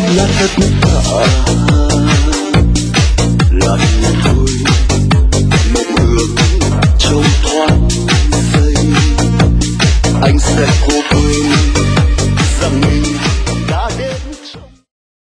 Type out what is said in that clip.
là tất cả, là niềm vui, một hướng trong thoáng giây. Anh sẽ cố